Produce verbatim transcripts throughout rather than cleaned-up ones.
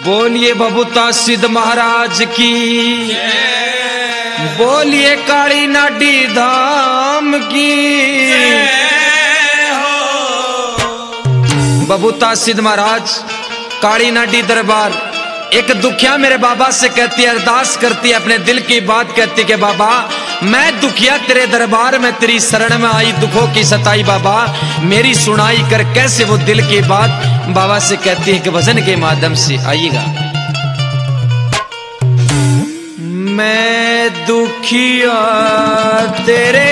बोलिए बबूता सिद्ध महाराज की, बोलिए काली नाडी धाम की। बबूता सिद्ध महाराज काली नाडी दरबार एक दुखिया मेरे बाबा से कहती है, अरदास करती है, अपने दिल की बात कहती कि बाबा मैं दुखिया तेरे दरबार में तेरी शरण में आई, दुखों की सताई बाबा मेरी सुनाई कर। कैसे वो दिल की बात बाबा से कहती है कि भजन के माध्यम से आइएगा। मैं दुखिया तेरे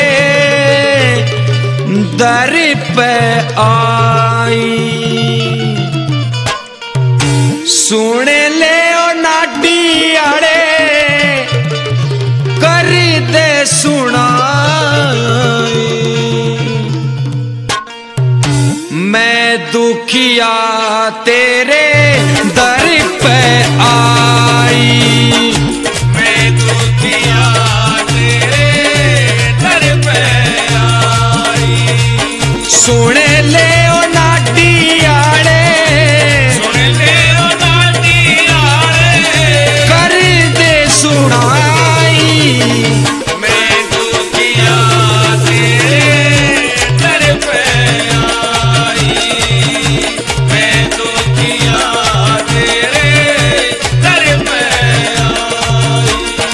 दर पे आई, सुन ले ओ नाडी आड़े कर दे सुनाई। मैं दुखिया तेरे दर पे आई, मैं दुखिया तेरे दर पे आई, सुन ले ओ नाडी आड़े सुन ले ओ नाडी आड़े कर दे सुनाई। मैं दुखिया तेरे दर पे आई, मैं दुखिया तेरे दर पे आई।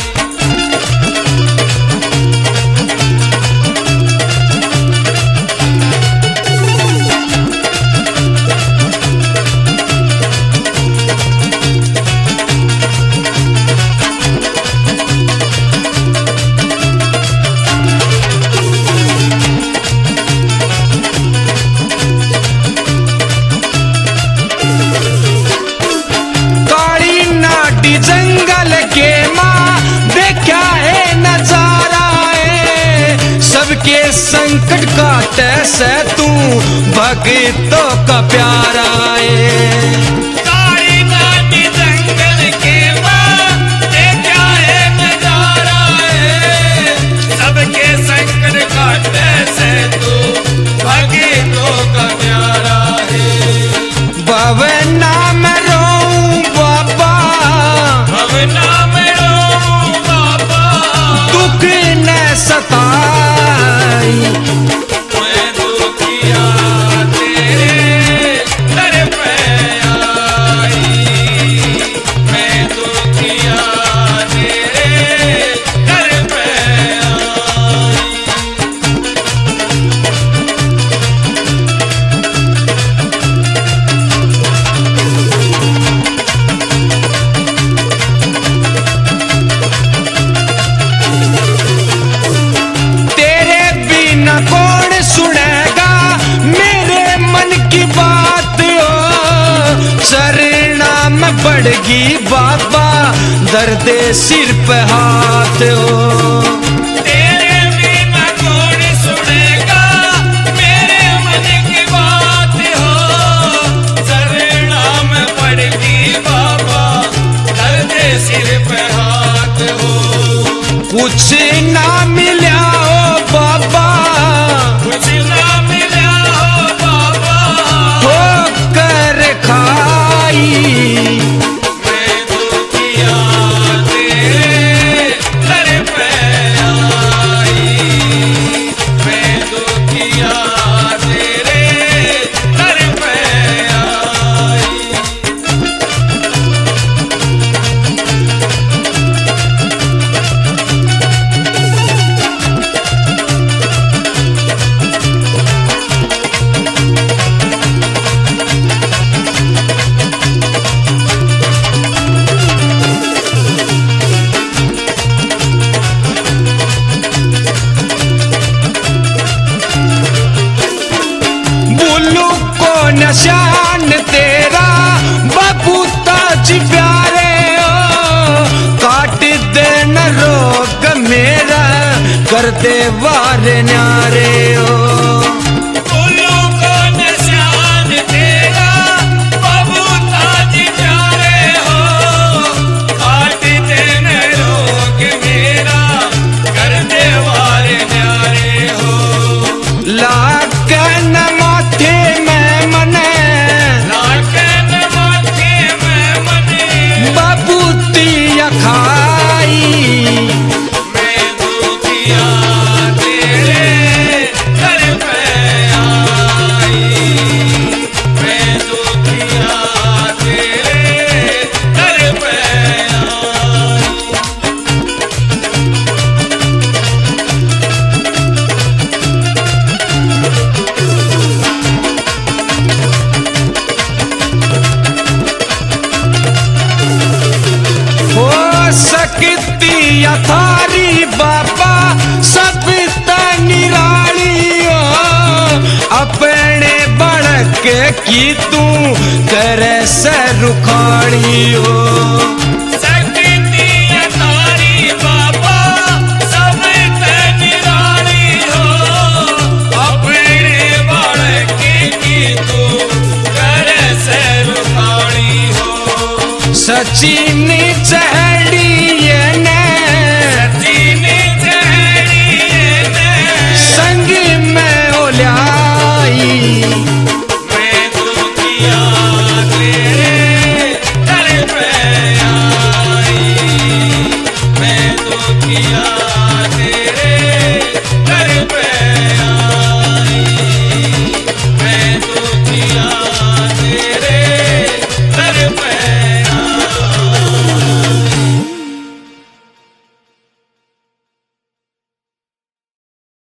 काली नाडी जंगल के माँ देखा है नजारा है, सबके संकट काटे से तू भक्तों का प्यारा है। काली नाडी जंगल के माँ देखा है नजारा है, सबके संकट काटे से तू भक्तों का प्यारा है। भवना में रोऊं बाबा, भवना में रोऊं बाबा, दुख न सताई। मैं दुखिया तेरे दर पे आई, मैं दुखिया तेरे दर पे आई। तेरे बिना कौन सुनेगा मेरे मन की बात हो, शरणा में पड़गी बाबा दर्द सिर पे हाथ हो। तेरे बिना कौन सुनेगा मेरे मन की बात हो, शरणा में पड़गी बाबा दर्द सिर पे हाथ हो। कुछ ना मिला ओ बाबा, कुछ ना मिला हो बाबा, हो कर खाई। मैं दुखिया तेरे दर पे आई, मैं दुखिया तेरे दर पे आई। बुल्लू को निशान तेरा बबूता जी प्यारे हो, काट देना रोग मेरा कर दे वार न्यारे हो। फूलों को निशान तेरा बबूता जी प्यारे हो, काट देने रोग मेरा कर दे वार न्यारे हो। लाकन माथे में मने, लाकन माथे में मने, खाई। मैं दुखिया तेरे दर पे आई, मैं दुखिया तेरे दर पे आई। हो सकती यथारी बाबा सब निराली हो, अपने बड़क की तू करे से रुखाड़ी हो। शक्ति अतारी बाबा सब निराली हो, अपने बालक की तू करे से रुखाड़ी हो। सचिन चह